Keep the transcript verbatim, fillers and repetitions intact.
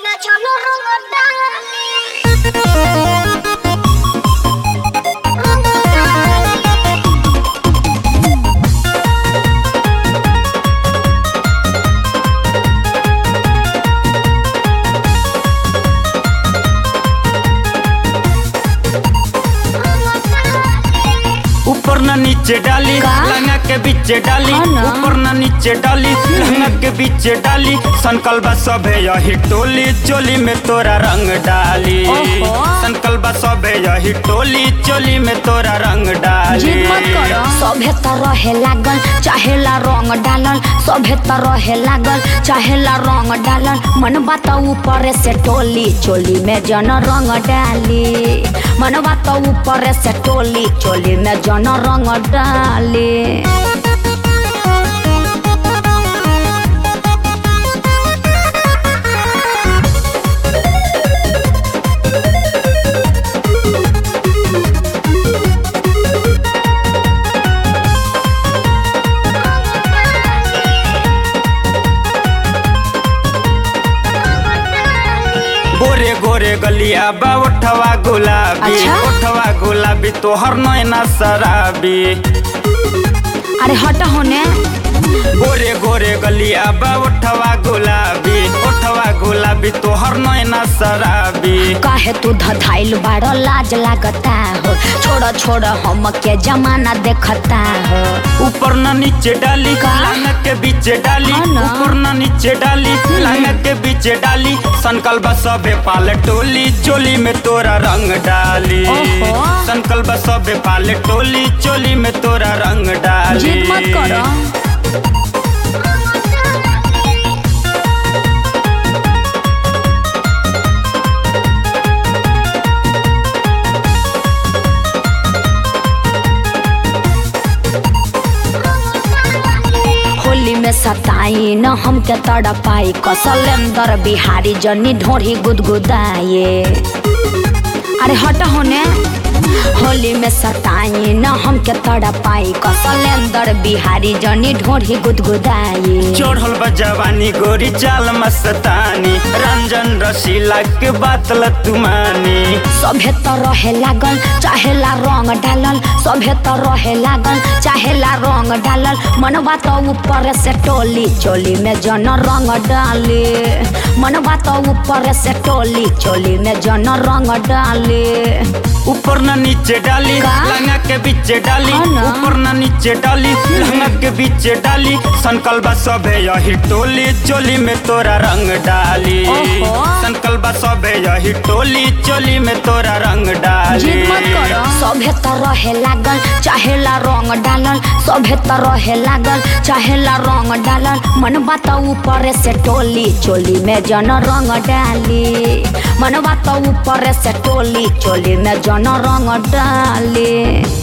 ऊपर ना नीचे डाली लहंगा के बीच डाली, ऊपर ना नीचे डाली लहंगा के बीच डाली। संकल्प सब है यही टोली, चोली में तोरा रंग डाली। संकल्प सब है यही टोली, चोली में तोरा रंग डाली। सभे तरह लागल चाहेला रंग डालल, सभे तरह लागल चाहेला रंग डालल। मन बात ऊपर से टोली, चोली में जन रंग डाली। मन बात ऊपर से टोली, चोली में जन रंग डाली। गोरे गोरे गलिया बा उठवा गुलाबी। अच्छा? उठवा गुलाबी तोहर नैना शराबी। अरे हट होने। गोरे गोरे गलिया बा उठवा गुलाबी, उठवा गुलाबी तोहर नैना शराबी। काहे तू धधाइल बाड़ लाज लागता हो, छोड़ छोड़ हम के जमाना देखता हो। ऊपर ना नीचे डाली लहंगा के बीच डाली, ऊपर ना नीचे डाली लहंगा के बीच डाली। संकल्प सबे पाले टोली, चोली में तोरा रंग डाली। संकल्प सबे पाले टोली, चोली में तोरा रंग डाली। जिद मत करो। होली में सताई न हमके तड़पाई, कसलेंदर बिहारी जनी ढोरी गुदगुदाए। अरे हट होने। होली में सताई न हमके तड़पाई, कसलेंदर बिहारी जनी ढोरी गुदगुदाए। चढ़ल बा जवानी गोरी चाल मस्तानी, रंजन रसीला के बात ल तुमानी। सभे तरह लागल चाहेला रंग डालल, सभे तरह लागल चाहेला रंग डालल। मन बात ऊपर से टोली, चोली में जन रंग डाली। मन बात ऊपर से टोली, चोली में जन रंग डाली। ऊपर ना नीचे डाली लहंगा के बीच डाली, ऊपर ना नीचे डाली लहंगा के बीच डाली। संकल्प सब है यही टोली, चोली में तोरा रंग डाली। संकल्प सब है यही टोली, चोली में तोरा रंग डाली। सभे तरह लागल चाहेला रंग डालल, सभे तरह लागल चाहेला रंग डालल। मन बात ऊपर से टोली, चोली में जन रंग डाली। मन बात ऊपर से टोली, चोली में जन रंग डाली।